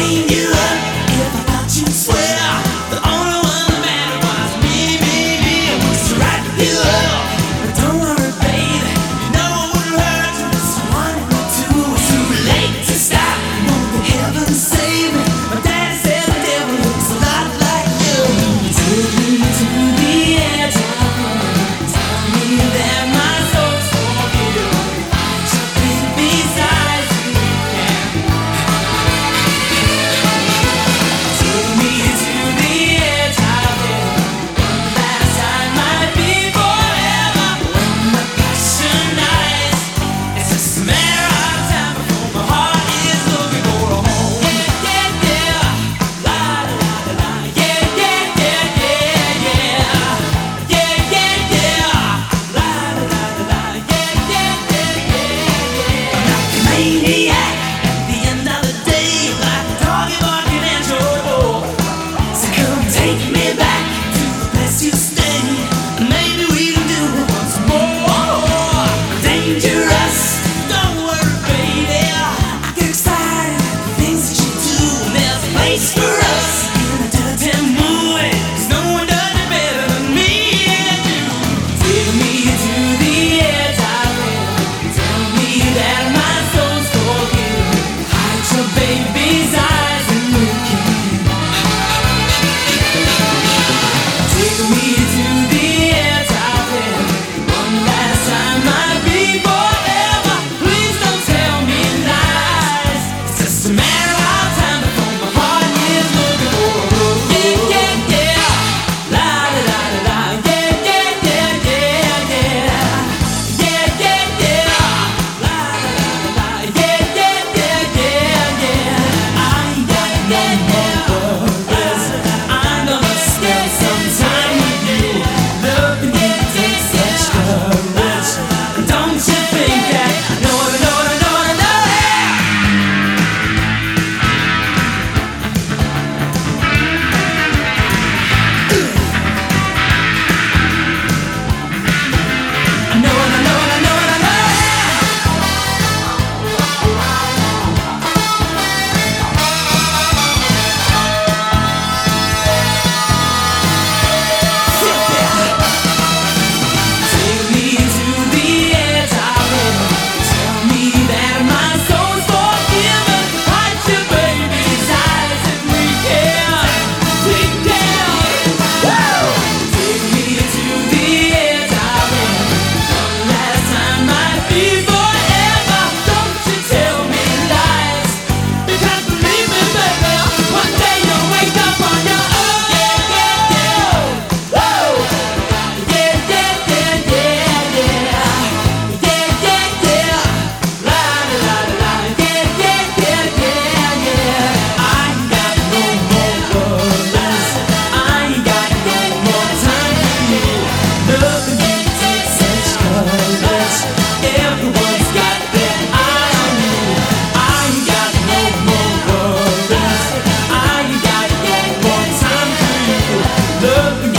chain you up if I thought you'd swear the only one that mattered was me. I was to write you up, but don't worry, baby, you know it wouldn't hurt you. Someone to it's too late to stop. Won't the heaven save me? My daddy said the devil looks a lot like you. Take me to the edge, tell me that my soul's for you. Your baby's eyes, take me to the edge of it. One last time might be forever. When the passion dies, it's just a matter of time before my heart is looking for a home. Yeah, yeah, yeah, la la la la, yeah, yeah, yeah, yeah, yeah, yeah, yeah, yeah, la la la la, yeah, yeah, yeah, yeah. I'm like a maniac at the end of the day, like a doggy barking at your door. So come take me back to the place you stay. Maybe we can do it once more. Dangerous, don't worry, baby. I get excited at the things that you do. There's a place for us in a dirty movie, 'cause no one does it better than me and you. Take me to the edge of it. Tell me that my soul's for you. Hide your baby's eyes and look in. Take me to the edge of it. One last time might be forever. Please don't tell me lies. It's just a matter of time before my heart is looking for a road. Yeah, yeah, yeah, la la la la, yeah, yeah, yeah, yeah, yeah, yeah, yeah, yeah, la la la la, yeah, yeah, yeah, yeah, yeah. I ain't got no more worries. I'm gonna spend some time with you. Loving you takes such courage. Don't you think that? No, no, no, no, no, no. No, no, no, no, no, no, no. Take me to the edge of it. Tell me that my soul's forgiven. Hide your baby's eyes if we can. We can. Woo! Take me to the edge of it. One last time might be forever. Don't you tell me lies, because believe me, baby, one day you'll wake up on your own. Yeah, yeah, yeah. Woo! Yeah, yeah, yeah, yeah, yeah. Yeah, yeah, yeah. La la la la. Yeah, yeah, yeah, yeah, yeah. I ain't got no more worries. I ain't got no more time for you. Loving you takes such courage. Everyone's got their eye on you. I ain't got no more worries. I ain't got no more time for you. Loving